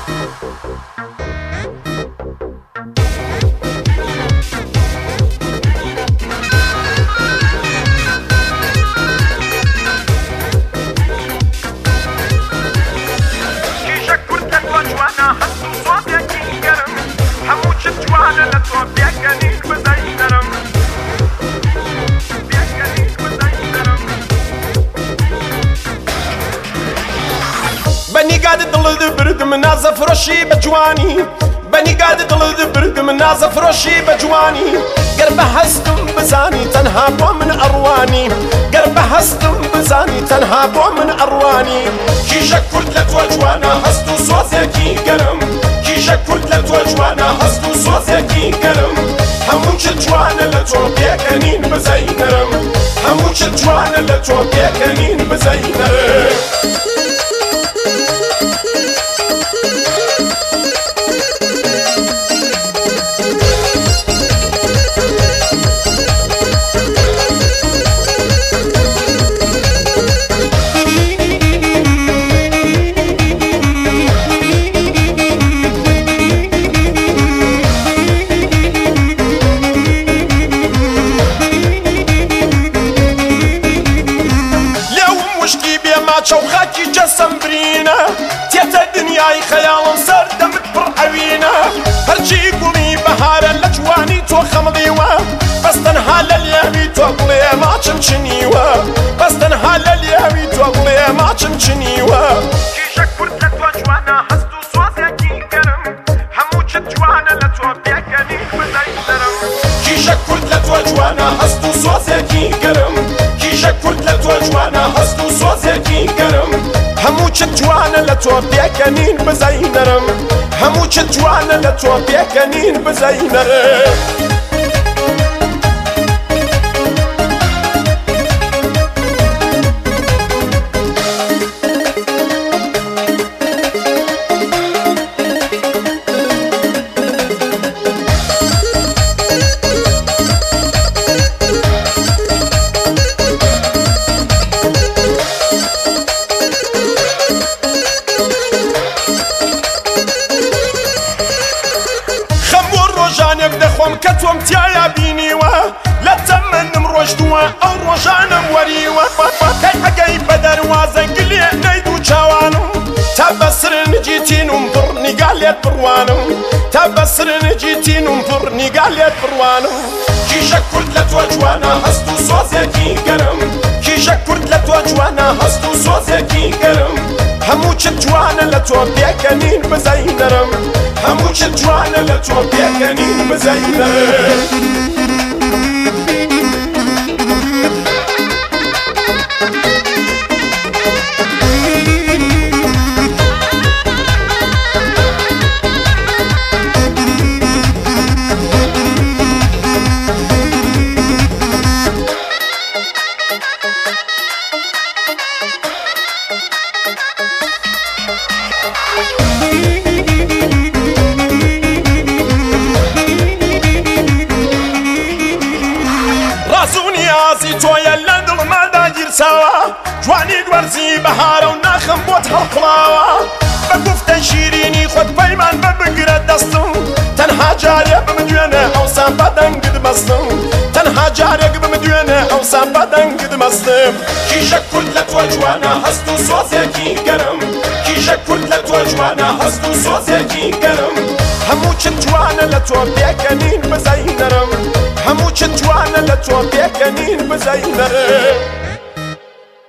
بني قاعد دل برد من ناز فروشي بجواني بني قاعد دل برد من ناز فروشي بجواني قرب هستم بزاني تنها بو من أرواني قرب هستم بزاني تنها بو من أرواني كيشك كرد لتوجوانا هستو صوزيكي قرم كيشك كرد لتوجوانا هستو صوزيكي قرم همون جوانا لتو بيكنين بزينرم همون جوانا لتو بيكنين بزينرم شوخاكي جسم برينا تيتا دنياي خيال سردمت برعوينا هرجي قولي بهارا لجواني تو خمضيوا بس تنها لليامي تو قولي ما چمچنيوا بس تنها لليامي تو قولي ما چمچنيوا كيشك فرد لتوا جوانا هستو صوزيكي قرم همو جوانا لتوا بيكني بزينرم كيشك فرد لتوا جوانا هستو صوزيكي قرم كيشك فرد لتوا جوانا هستو صوزيكي قرم همو جوانا لتوا بيكنين بزينرم همو جوانا لتوا بيكنين بزينرم كتوم تيايا بينيوا لا تمنم روجدوا او روجانم وريوا كاي حقاي بدر وازن قلي نيدو جوانم تبصر نجيتي ننظرني قاليت بروانم تبصر نجيتي ننظرني قاليت بروانم كيشك كرد لتوجوانا هستو صوزيكي قرم كيشك كرد لتوجوانا هستو صوزيكي قرم همو جوانا لتوا بيكنين بزينرم همو جوانا لتوا بيكنين بزينرم تويا لندل ما داير سوا جواني قبرزي بهارة وناخم بوت هالقلاوة بقفت شيريني خد بيمان ببقرة دستم تنها جارية بمدينة أوسام بدن قد مصدم تنها جارية بمدينة أوسام بدن قد مصدم كيشك كرد لتوجوانا هستو صوزيكي قرم كيشك كرد لتوجوانا هستو صوزيكي قرم همو جوانا لتوا بيكنين بزينرم همو جوانا لتوا بيكنين بزينرم